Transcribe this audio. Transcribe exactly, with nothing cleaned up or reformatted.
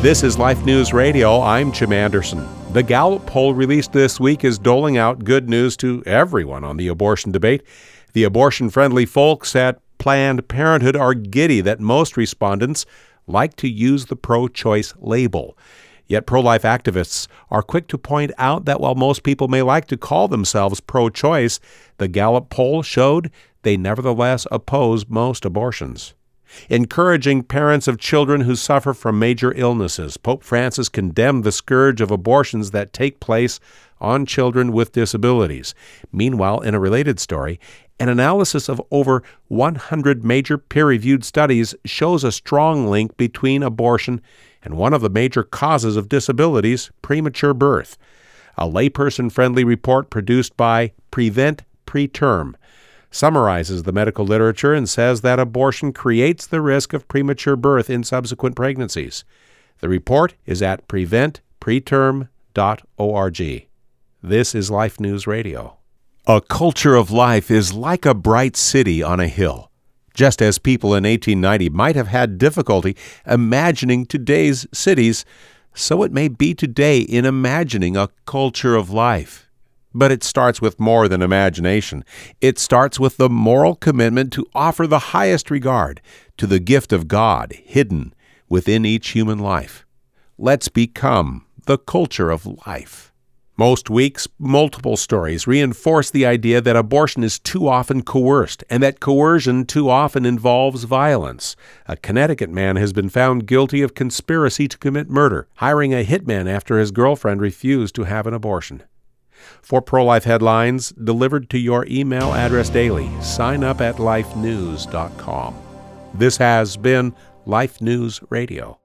This is Life News Radio. I'm Jim Anderson. The Gallup poll released this week is doling out good news to everyone on the abortion debate. The abortion-friendly folks at Planned Parenthood are giddy that most respondents like to use the pro-choice label. Yet pro-life activists are quick to point out that while most people may like to call themselves pro-choice, the Gallup poll showed they nevertheless oppose most abortions. Encouraging parents of children who suffer from major illnesses, Pope Francis condemned the scourge of abortions that take place on children with disabilities. Meanwhile, in a related story, an analysis of over one hundred major peer-reviewed studies shows a strong link between abortion and one of the major causes of disabilities, premature birth. A layperson-friendly report produced by Prevent Preterm summarizes the medical literature and says that abortion creates the risk of premature birth in subsequent pregnancies. The report is at prevent preterm dot org. This is Life News Radio. A culture of life is like a bright city on a hill. Just as people in eighteen ninety might have had difficulty imagining today's cities, so it may be today in imagining a culture of life. But it starts with more than imagination. It starts with the moral commitment to offer the highest regard to the gift of God hidden within each human life. Let's become the culture of life. Most weeks, multiple stories reinforce the idea that abortion is too often coerced and that coercion too often involves violence. A Connecticut man has been found guilty of conspiracy to commit murder, hiring a hitman after his girlfriend refused to have an abortion. For pro-life headlines delivered to your email address daily, sign up at life news dot com. This has been Life News Radio.